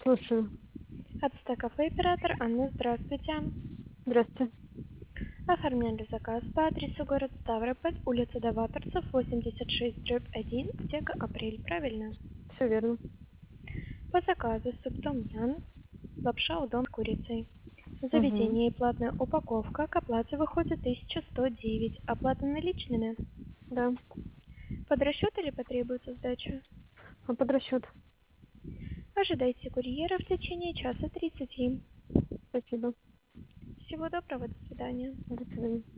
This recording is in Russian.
Слушаю. Ацтек кафе оператор Анна, здравствуйте. Здравствуйте. Оформляли заказ по адресу город Ставрополь, улица Даваторцев, 86/1, аптека Апрель, правильно? Все верно. По заказу суп том-ям, лапша удон с курицей. Угу. Заведение и платная упаковка, к оплате выходит 1109, оплата наличными. Да. Под расчет или потребуется сдача? А под расчет? Ожидайте курьера в течение часа 30. Спасибо. Всего доброго, до свидания. До свидания.